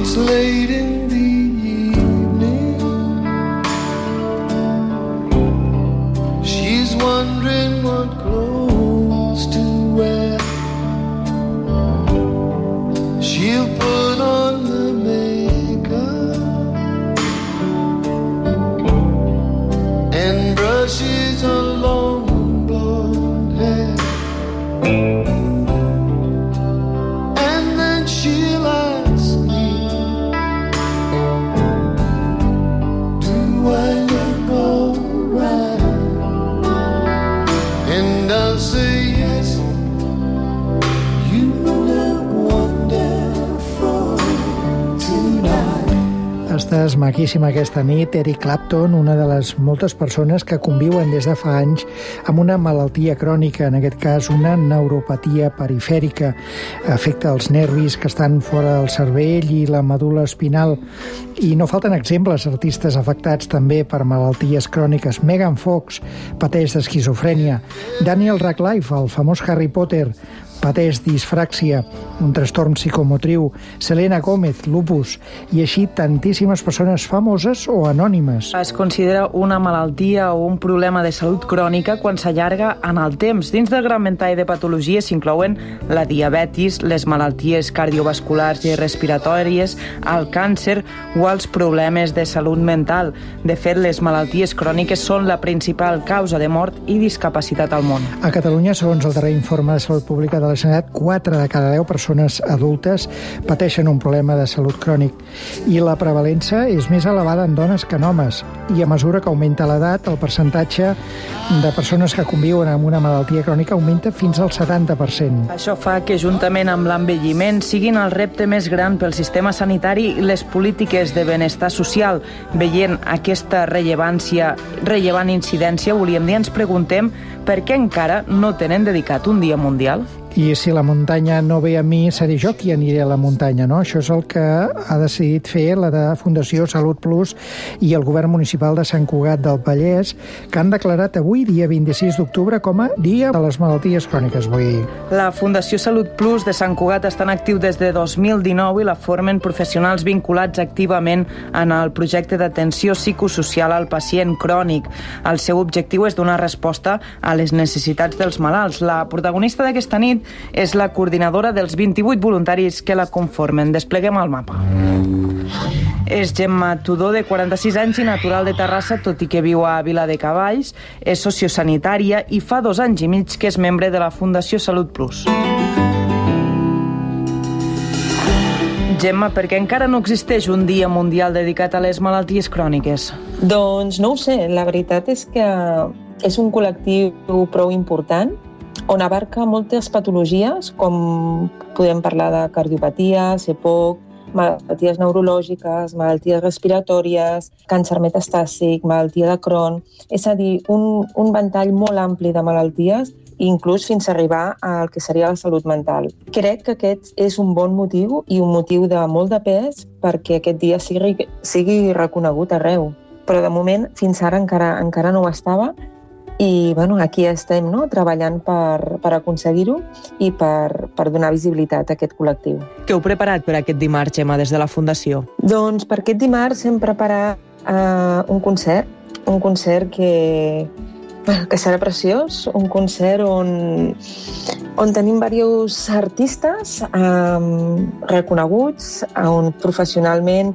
It's late in the evening. She's wondering what clothes to wear. She'll put on the makeup and brushes her long blonde hair. And then she'll ask me, do I look alright? And I'll say yes, you look wonderful tonight. Estàs maquíssima aquesta nit. Eric Clapton, una de les moltes persones que conviuen des de fa anys amb una malaltia crònica, en aquest cas una neuropatia perifèrica. Afecta els nervis que estan fora del cervell i la medul·la espinal. I no falten exemples, artistes afectats també per malalties cròniques. Megan Fox pateix d'esquizofrènia. Daniel Radcliffe, el famós Harry Potter, pateix disfràxia, un trastorn psicomotriu. Selena Gomez, lupus, i així tantíssimes persones famoses o anònimes. Es considera una malaltia o un problema de salut crònica quan s'allarga en el temps. Dins del gran ventall de patologies s'inclouen la diabetis, les malalties cardiovasculars i respiratòries, el càncer o els problemes de salut mental. De fet, les malalties cròniques són la principal causa de mort i discapacitat al món. A Catalunya, segons el darrer informe de Salut Pública de la Generalitat, 4 de cada 10 persones adultes pateixen un problema de salut crònic. I la prevalença és més elevada en dones que en homes. I a mesura que augmenta l'edat, el percentatge de persones que conviuen amb una malaltia crònica augmenta fins al 70%. Això fa que, juntament amb l'envelliment, siguin el repte més gran pel sistema sanitari i les polítiques de benestar social. Veient aquesta rellevant incidència, volíem dir, ens preguntem per què encara no tenen dedicat un dia mundial? I si la muntanya no ve a mi, seré jo qui aniré a la muntanya, no? Això és el que ha decidit fer la de Fundació Salut Plus i el govern municipal de Sant Cugat del Vallès, que han declarat avui, dia 26 d'octubre, com a Dia de les Malalties Cròniques. Vull dir. La Fundació Salut Plus de Sant Cugat està en actiu des de 2019 i la formen professionals vinculats activament en el projecte d'atenció psicosocial al pacient crònic. El seu objectiu és donar resposta a les necessitats dels malalts. La protagonista d'aquesta nit és la coordinadora dels 28 voluntaris que la conformen. Despleguem el mapa. És Gemma Tudó, de 46 anys i natural de Terrassa, tot i que viu a Viladecavalls. És sociosanitària i fa 2 anys i mig que és membre de la Fundació Salut Plus. Gemma, per què encara no existeix un dia mundial dedicat a les malalties cròniques? Doncs no ho sé, la veritat és que és un col·lectiu prou important on abarca moltes patologies, com podem parlar de cardiopaties, EPOC, malalties neurològiques, malalties respiratòries, càncer metastàsic, malaltia de Crohn. És a dir, un ventall molt ampli de malalties, inclús fins a arribar al que seria la salut mental. Crec que aquest és un bon motiu i un motiu de molt de pes perquè aquest dia sigui reconegut arreu. Però de moment, fins ara encara no ho estava. I aquí estem, no?, treballant per aconseguir-ho i per donar visibilitat a aquest col·lectiu. Què heu preparat per aquest dimarts, Gemma, des de la Fundació? Doncs per aquest dimarts hem preparat un concert que serà preciós, un concert on tenim diversos artistes reconeguts, on professionalment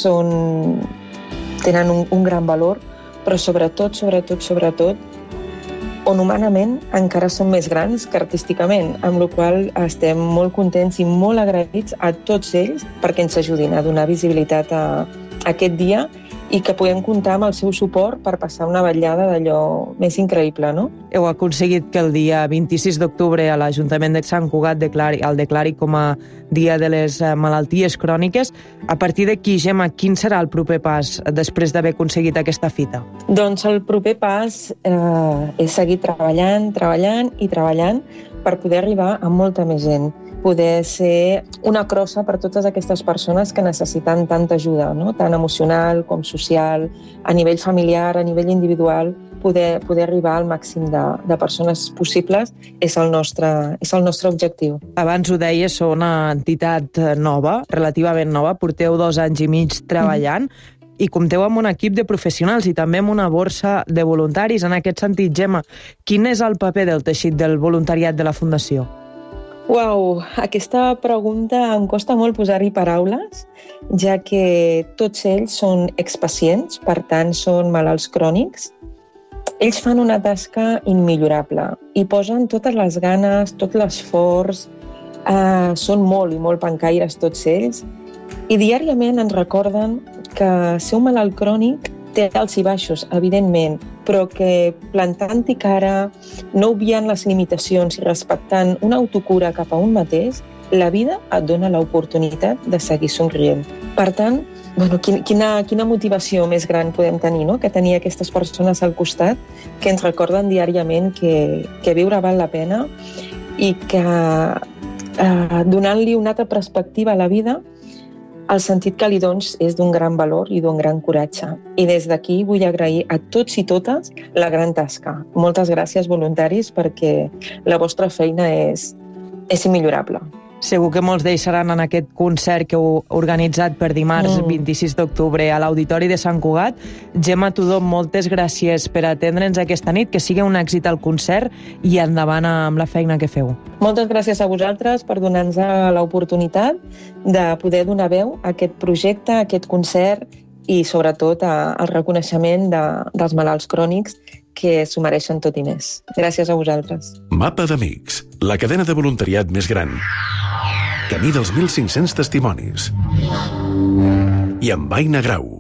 tenen un gran valor, però sobretot, on humanament encara són més grans que artísticament, amb la qual cosa estem molt contents i molt agraïts a tots ells perquè ens ajudin a donar visibilitat a aquest dia i que puguem comptar amb el seu suport per passar una vetllada d'allò més increïble, no? Heu aconseguit que el dia 26 d'octubre a l'Ajuntament de Sant Cugat el declari com a Dia de les Malalties Cròniques. A partir d'aquí, Gemma, quin serà el proper pas després d'haver aconseguit aquesta fita? Doncs el proper pas és seguir treballant per poder arribar a molta més gent poder ser una crossa per totes aquestes persones que necessiten tanta ajuda, no? Tant emocional com social, a nivell familiar, a nivell individual, poder arribar al màxim de persones possibles és el nostre objectiu. Abans ho deies, sou una entitat nova, relativament nova, porteu 2 anys i mig treballant, i compteu amb un equip de professionals i també amb una borsa de voluntaris. En aquest sentit, Gemma, quin és el paper del teixit del voluntariat de la Fundació? Uau, aquesta pregunta em costa molt posar-hi paraules, ja que tots ells són expacients, per tant són malalts crònics. Ells fan una tasca immillorable i posen totes les ganes, tot l'esforç, són molt i molt pencaires tots ells, i diàriament ens recorden que ser un malalt crònic té alts i baixos, evidentment, però que plantant-hi cara, no obviant les limitacions i respectant una autocura cap a un mateix, la vida et dona l'oportunitat de seguir somrient. Per tant, quina motivació més gran podem tenir, no? Que tenir aquestes persones al costat que ens recorden diàriament que viure val la pena i que donant-li una altra perspectiva a la vida, el sentit que li dones és d'un gran valor i d'un gran coratge. I des d'aquí vull agrair a tots i totes la gran tasca. Moltes gràcies, voluntaris, perquè la vostra feina és immillorable. Segur que molts d'ells seran en aquest concert que heu organitzat per dimarts 26 d'octubre a l'Auditori de Sant Cugat. Gemma Tudó, moltes gràcies per atendre'ns aquesta nit, que sigui un èxit el concert i endavant amb la feina que feu. Moltes gràcies a vosaltres per donar-nos l'oportunitat de poder donar veu a aquest projecte, a aquest concert i sobretot el reconeixement dels malalts crònics que s'ho mereixen tot i més. Gràcies a vosaltres. Mapa d'Amics, la cadena de voluntariat més gran. Camí dels 1.500 testimonis. I amb Aina Grau.